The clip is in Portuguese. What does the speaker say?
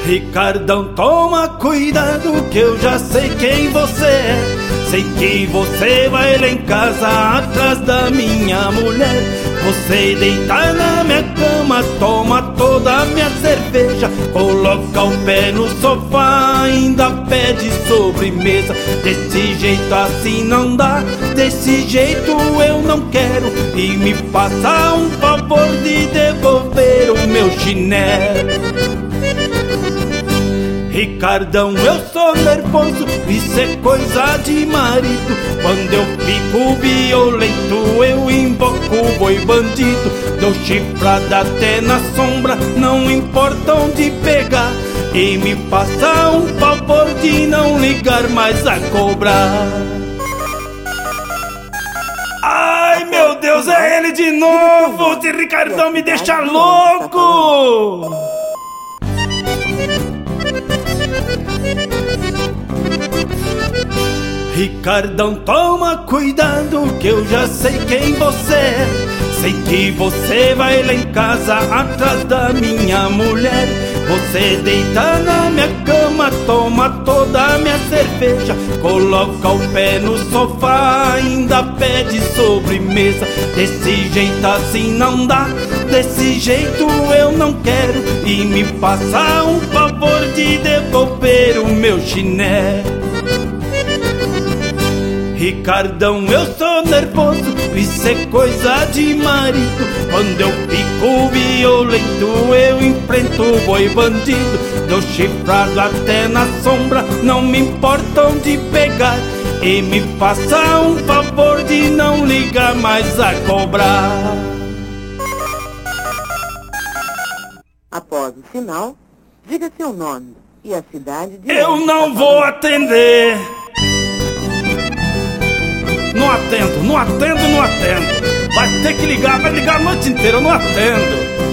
Ricardão, toma cuidado que eu já sei quem você é. Sei que você vai lá em casa atrás da minha mulher. Você deita na minha cama, toma toda a minha cerveja, coloca o pé no sofá, ainda pede sobremesa. Desse jeito assim não dá, desse jeito eu não quero. E me faça um favor de devolver o meu chinelo. Ricardão, eu sou nervoso, isso é coisa de marido. Quando eu fico violento, eu invoco o boi bandido. Dou chifrada até na sombra, não importa onde pegar. E me faça um favor de não ligar mais a cobrar. Ai, meu Deus, é ele de novo! Esse Ricardão me deixa louco! Ricardão, toma cuidado que eu já sei quem você é. Sei que você vai lá em casa atrás da minha mulher. Você deita na minha cama, toma toda a minha cerveja, coloca o pé no sofá, ainda pede sobremesa. Desse jeito assim não dá, desse jeito eu não quero. E me faça um favor de devolver o meu chinelo. Ricardão, eu sou nervoso, isso é coisa de marido. Quando eu fico violento, eu enfrento o boi bandido. Dou chifrado até na sombra, não me importa onde pegar. E me faça um favor de não ligar mais a cobrar. Após o sinal, diga seu nome e a cidade de... Eu não vou atender. Não atendo. Vai ter que ligar, vai ligar a noite inteira, eu não atendo.